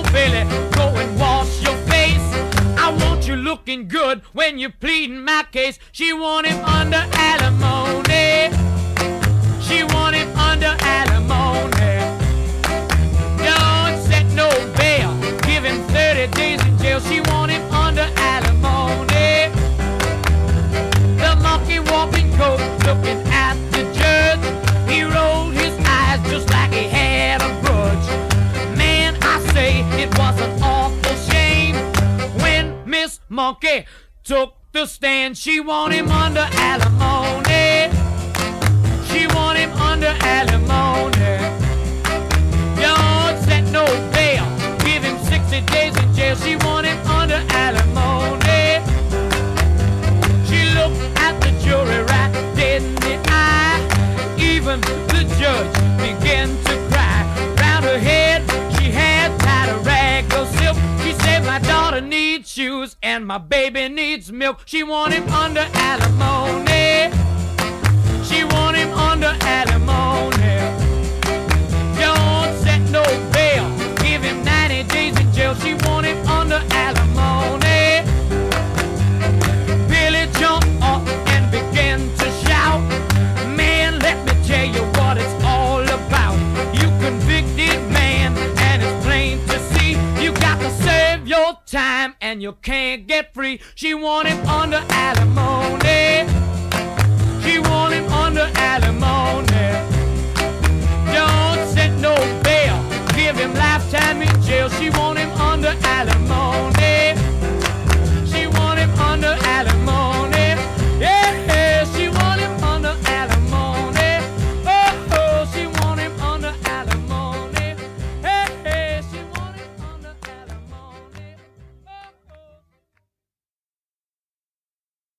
Billy, go and wash your face. I want you looking good when you're pleading my case. She want him under alimony. She want him under alimony. Don't set no bail, give him 30 days in jail. She want him under alimony. The monkey walking coat looking at the judge. He rolled his eyes just like he had a grudge. Man, I say it was an awful shame when Miss Monkey took the stand. She want him under alimony. She want him under alimony. Don't set no bail, give him 60 days in jail. She want him under alimony. She looked at the jury right dead in the eye. Even the judge began to cry. Round her head she had tied a rag of silk. She said, my daughter needs shoes and my baby needs milk. She want him under alimony. She want him under alimony. Don't set no bail, give him 90 days in jail. She want him under alimony. Billy jumped up and began to shout. Man, let me tell you what it's all about. You convicted man, and it's plain to see. You got to serve your time and you can't get free. She want him under alimony. She want him under alimony. Don't set no bail, give him lifetime in jail. She want him under alimony.